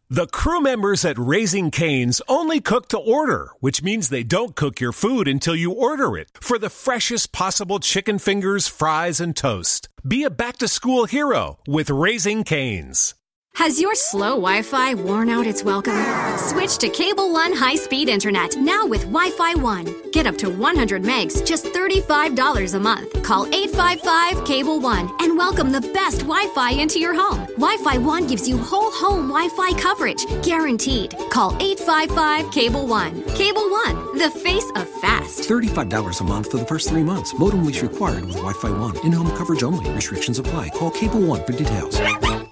The crew members at Raising Cane's only cook to order, which means they don't cook your food until you order it, for the freshest possible chicken fingers, fries, and toast. Be a back-to-school hero with Raising Cane's. Has your slow Wi-Fi worn out its welcome? Switch to Cable One high-speed internet, now with Wi-Fi One. Get up to 100 megs, just $35 a month. Call 855-CABLE-1 and welcome the best Wi-Fi into your home. Wi-Fi One gives you whole home Wi-Fi coverage, guaranteed. Call 855-CABLE-1. Cable One, the face of fast. $35 a month for the first 3 months. Modem lease required with Wi-Fi One. In-home coverage only. Restrictions apply. Call Cable One for details.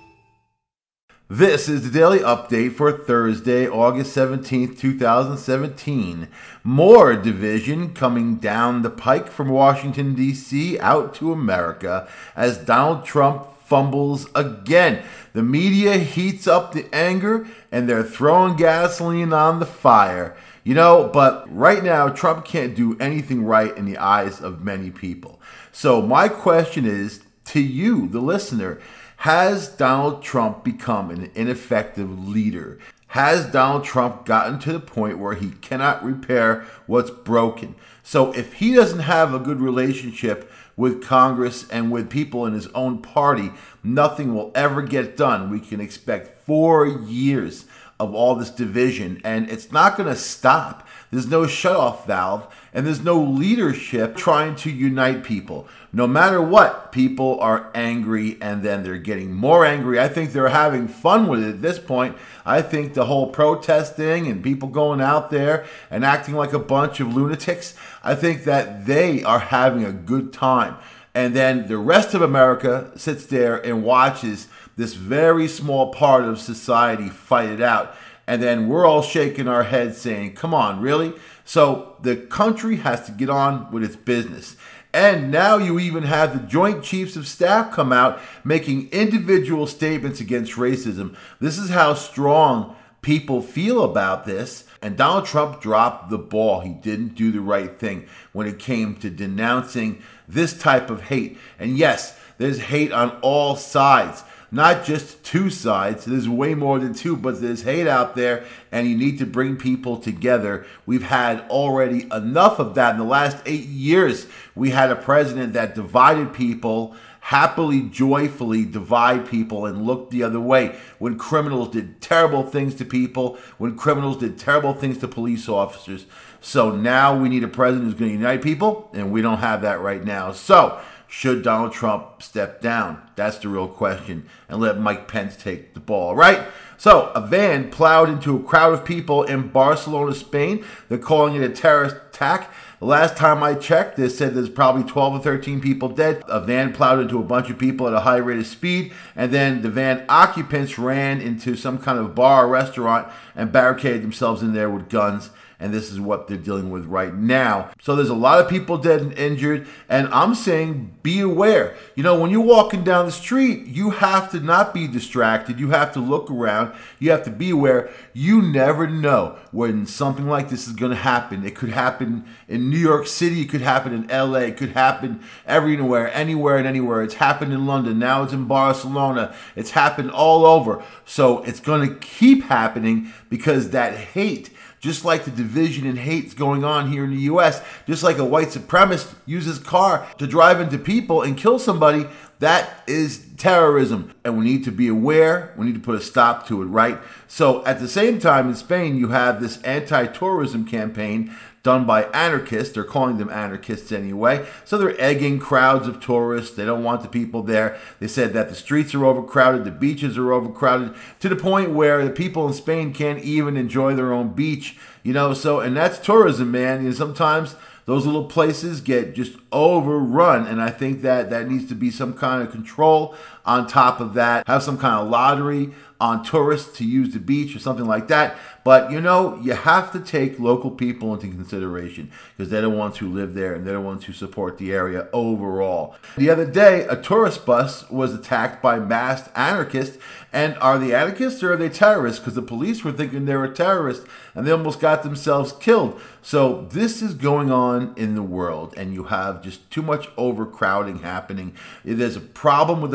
This is the Daily Update for Thursday, August 17th, 2017. More division coming down the pike from Washington, D.C. out to America as Donald Trump fumbles again. The media heats up the anger and they're throwing gasoline on the fire. But right now, Trump can't do anything right in the eyes of many people. So my question is to you, the listener, has Donald Trump become an ineffective leader? Has Donald Trump gotten to the point where he cannot repair what's broken? So if he doesn't have a good relationship with Congress and with people in his own party, nothing will ever get done. We can expect 4 years of all this division, and it's not going to stop. There's no shutoff valve, and there's no leadership trying to unite people. No matter what, people are angry, and then they're getting more angry. I think they're having fun with it at this point. I think the whole protesting and people going out there and acting like a bunch of lunatics, I think that they are having a good time. And then the rest of America sits there and watches this very small part of society fight it out. And then we're all shaking our heads saying, come on, really? So the country has to get on with its business. And now you even have the Joint Chiefs of Staff come out making individual statements against racism. This is how strong people feel about this. And Donald Trump dropped the ball. He didn't do the right thing when it came to denouncing this type of hate. And yes, there's hate on all sides. Not just two sides. There's way more than two, but there's hate out there, and you need to bring people together. We've had already enough of that. In the last 8 years, we had a president that divided people, happily, joyfully divide people and look the other way when criminals did terrible things to people, when criminals did terrible things to police officers. So now we need a president who's going to unite people, and we don't have that right now. So should Donald Trump step down? That's the real question. And let Mike Pence take the ball, right? So a van plowed into a crowd of people in Barcelona, Spain. They're calling it a terrorist attack. The last time I checked, they said there's probably 12 or 13 people dead. A van plowed into a bunch of people at a high rate of speed. And then the van occupants ran into some kind of bar or restaurant and barricaded themselves in there with guns. And this is what they're dealing with right now. So there's a lot of people dead and injured. And I'm saying be aware. When you're walking down the street, you have to not be distracted. You have to look around. You have to be aware. You never know when something like this is going to happen. It could happen in New York City. It could happen in LA. It could happen everywhere, anywhere and anywhere. It's happened in London. Now it's in Barcelona. It's happened all over. So it's going to keep happening because that hate, just like the division and hate going on here in the U.S., just like a white supremacist uses car to drive into people and kill somebody, that is terrorism. And we need to be aware. We need to put a stop to it, right? So at the same time in Spain, you have this anti-tourism campaign done by anarchists. They're calling them anarchists anyway. So they're egging crowds of tourists. They don't want the people there. They said that the streets are overcrowded, the beaches are overcrowded, to the point where the people in Spain can't even enjoy their own beach. And that's tourism, man. Sometimes those little places get just overrun, and I think that needs to be some kind of control on top of that. Have some kind of lottery on tourists to use the beach or something like that. But, you have to take local people into consideration because they're the ones who live there and they're the ones who support the area overall. The other day, a tourist bus was attacked by masked anarchists. And are they anarchists or are they terrorists? Because the police were thinking they were terrorists and they almost got themselves killed. So this is going on in the world, and you have just too much overcrowding happening. There's a problem with the population.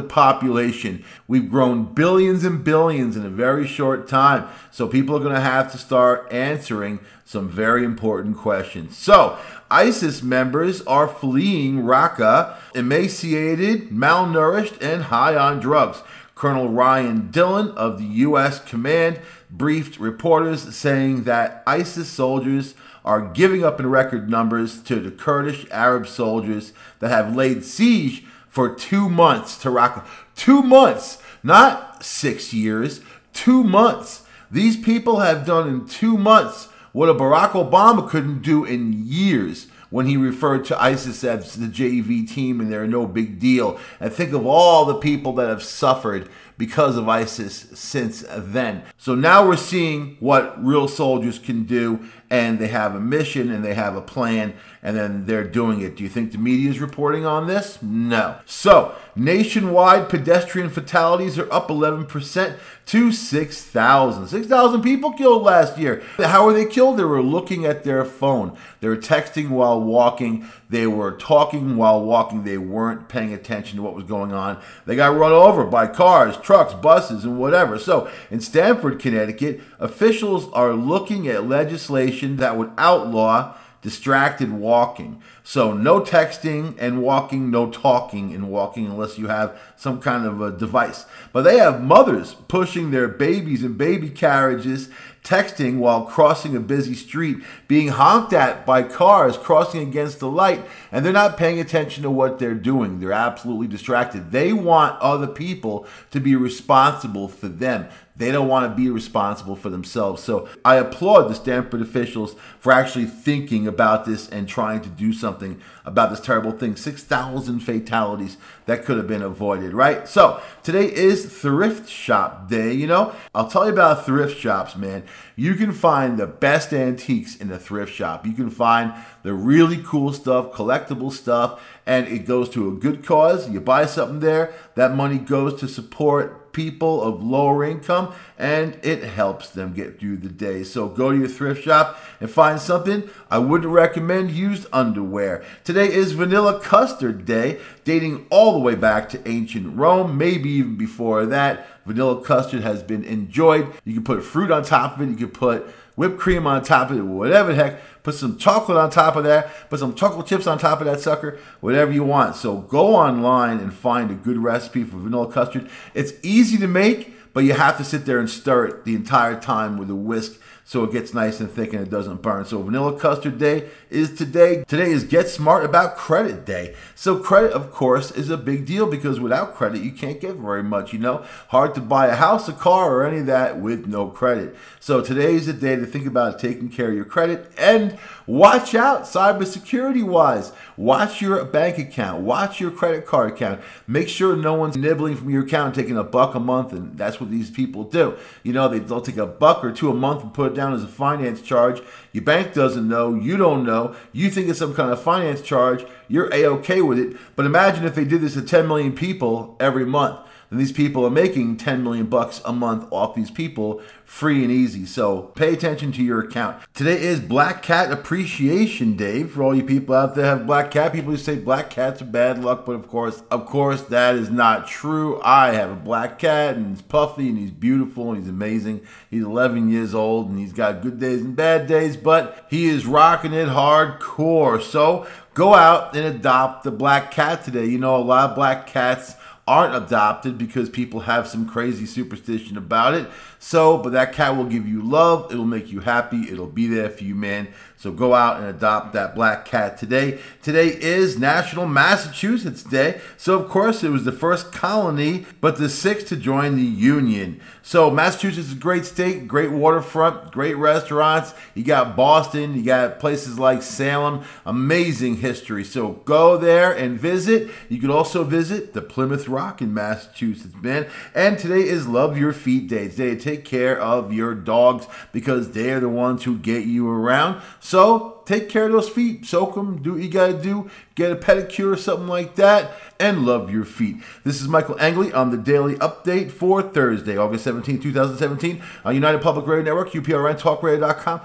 population. We've grown billions and billions in a very short time. So people are going to have to start answering some very important questions. So ISIS members are fleeing Raqqa, emaciated, malnourished, and high on drugs. Colonel Ryan Dillon of the U.S. Command briefed reporters saying that ISIS soldiers are giving up in record numbers to the Kurdish Arab soldiers that have laid siege for 2 months to Raqqa. 2 months, not 6 years, 2 months. These people have done in 2 months what a Barack Obama couldn't do in years when he referred to ISIS as the JV team and they're no big deal. And think of all the people that have suffered because of ISIS since then. So now we're seeing what real soldiers can do, and they have a mission and they have a plan, and then they're doing it. Do you think the media is reporting on this? No. So nationwide pedestrian fatalities are up 11% to 6,000. 6,000 people killed last year. How were they killed? They were looking at their phone. They were texting while walking. They were talking while walking. They weren't paying attention to what was going on. They got run over by cars, trucks, buses, and whatever. So in Stamford, Connecticut, officials are looking at legislation that would outlaw distracted walking. So no texting and walking, no talking and walking unless you have some kind of a device. But they have mothers pushing their babies in baby carriages, texting while crossing a busy street, being honked at by cars crossing against the light, and they're not paying attention to what they're doing. They're absolutely distracted. They want other people to be responsible for them. They don't want to be responsible for themselves. So I applaud the Stanford officials for actually thinking about this and trying to do something about this terrible thing. 6,000 fatalities that could have been avoided, right? So today is Thrift Shop Day. You know, I'll tell you about thrift shops, man. You can find the best antiques in a thrift shop. You can find the really cool stuff, collectible stuff, and it goes to a good cause. You buy something there, that money goes to support people of lower income, and it helps them get through the day. So go to your thrift shop and find something. I wouldn't recommend used underwear. Today is Vanilla Custard Day, dating all the way back to ancient Rome, maybe even before that. Vanilla custard has been enjoyed. You can put fruit on top of it. You can put whipped cream on top of it, whatever the heck. Put some chocolate on top of that. Put some chocolate chips on top of that sucker. Whatever you want. So go online and find a good recipe for vanilla custard. It's easy to make, but you have to sit there and stir it the entire time with a whisk so it gets nice and thick and it doesn't burn. So Vanilla Custard Day is today. Today is Get Smart About Credit Day. So credit, of course, is a big deal because without credit, you can't get very much, you know. Hard to buy a house, a car, or any of that with no credit. So today is the day to think about taking care of your credit and watch out cybersecurity-wise. Watch your bank account. Watch your credit card account. Make sure no one's nibbling from your account, taking $1 a month, and that's what these people do. You know, they'll take $1 or $2 a month and put it down as a finance charge. Your bank doesn't know. You don't know. You think it's some kind of finance charge. You're A-okay with it. But imagine if they did this to 10 million people every month. And these people are making $10 million a month off these people free and easy. So pay attention to your account. Today is Black Cat Appreciation Day. For all you people out there have black cat, people who say black cats are bad luck, but of course that is not true. I have a black cat and he's puffy and he's beautiful and he's amazing. He's 11 years old and he's got good days and bad days, but he is rocking it hardcore. So go out and adopt the black cat today. You know, a lot of black cats aren't adopted because people have some crazy superstition about it. So, but that cat will give you love. It'll make you happy. It'll be there for you, man. So go out and adopt that black cat today. Today is National Massachusetts Day. So, of course, it was the first colony, but the sixth to join the Union. So Massachusetts is a great state, great waterfront, great restaurants. You got Boston. You got places like Salem. Amazing history. So go there and visit. You can also visit the Plymouth Rock in Massachusetts, man. And today is Love Your Feet Day. Today, take care of your dogs because they're the ones who get you around. So take care of those feet. Soak them. Do what you got to do. Get a pedicure or something like that. And love your feet. This is Michael Angley on the Daily Update for Thursday, August 17, 2017 on United Public Radio Network, UPRNTalkRadio.com,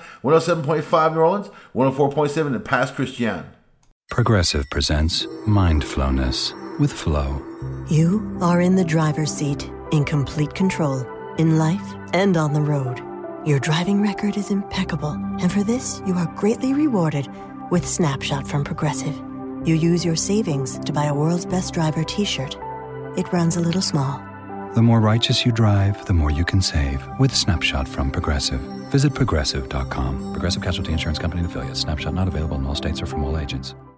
107.5 New Orleans, 104.7 in Pass Christian. Progressive presents Mindfulness with Flow. You are in the driver's seat, in complete control, in life and on the road. Your driving record is impeccable, and for this, you are greatly rewarded with Snapshot from Progressive. You use your savings to buy a World's Best Driver t-shirt. It runs a little small. The more righteous you drive, the more you can save with Snapshot from Progressive. Visit Progressive.com. Progressive Casualty Insurance Company and Affiliates. Snapshot not available in all states or from all agents.